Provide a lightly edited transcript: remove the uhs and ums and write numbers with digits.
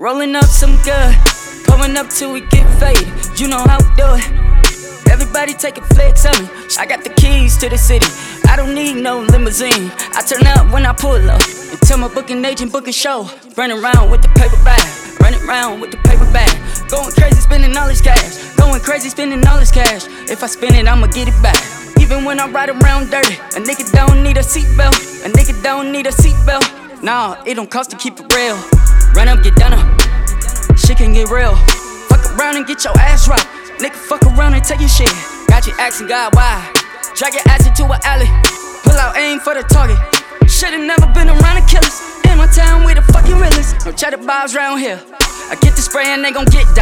Rolling up some good, pulling up till we get faded. You know how we do it. Everybody take a flex of me. I got the keys to the city. I don't need no limousine. I turn up when I pull up and tell my booking agent book a show. Running around with the paper bag, running around with the paper bag. Going crazy spending all this cash, going crazy spending all this cash. If I spend it, I'ma get it back. Even when I ride around dirty, a nigga don't need a seatbelt. A nigga don't need a seatbelt. Nah, it don't cost to keep it real. Run up, get done up. Shit can get real. Fuck around and get your ass rocked. Nigga, fuck around and take your shit. Got you asking God why. Drag your ass into an alley. Pull out aim for the target. Should've never been around the killers. In my town, we the fucking realest. No chatter bobs round here. I get the spray and they gon' get down.